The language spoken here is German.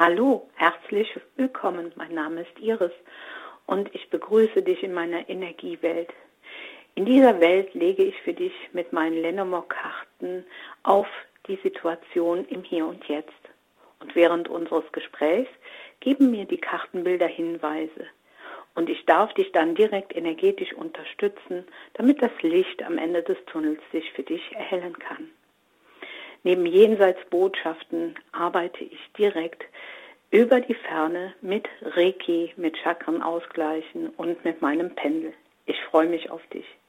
Hallo, herzlich willkommen. Mein Name ist Iris und ich begrüße dich in meiner Energiewelt. In dieser Welt lege ich für dich mit meinen Lenormand-Karten auf die Situation im Hier und Jetzt. Und während unseres Gesprächs geben mir die Kartenbilder Hinweise. Und ich darf dich dann direkt energetisch unterstützen, damit das Licht am Ende des Tunnels sich für dich erhellen kann. Neben Jenseitsbotschaften arbeite ich direkt über die Ferne mit Reiki, mit Chakrenausgleichen und mit meinem Pendel. Ich freue mich auf dich.